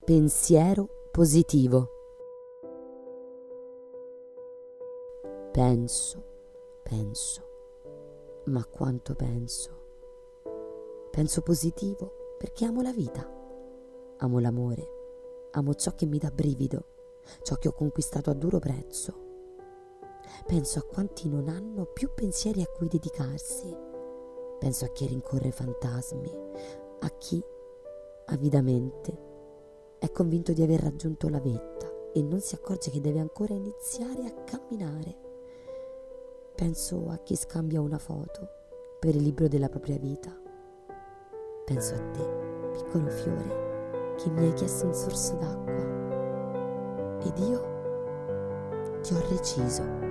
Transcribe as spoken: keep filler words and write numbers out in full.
Pensiero positivo. Penso, penso, ma quanto penso. Penso positivo perché amo la vita, amo l'amore, amo ciò che mi dà brivido, ciò che ho conquistato a duro prezzo. Penso a quanti non hanno più pensieri a cui dedicarsi. Penso a chi rincorre fantasmi, a chi, avidamente, è convinto di aver raggiunto la vetta e non si accorge che deve ancora iniziare a camminare. Penso a chi scambia una foto per il libro della propria vita. Penso a te, piccolo fiore, che mi hai chiesto un sorso d'acqua ed io ti ho reciso.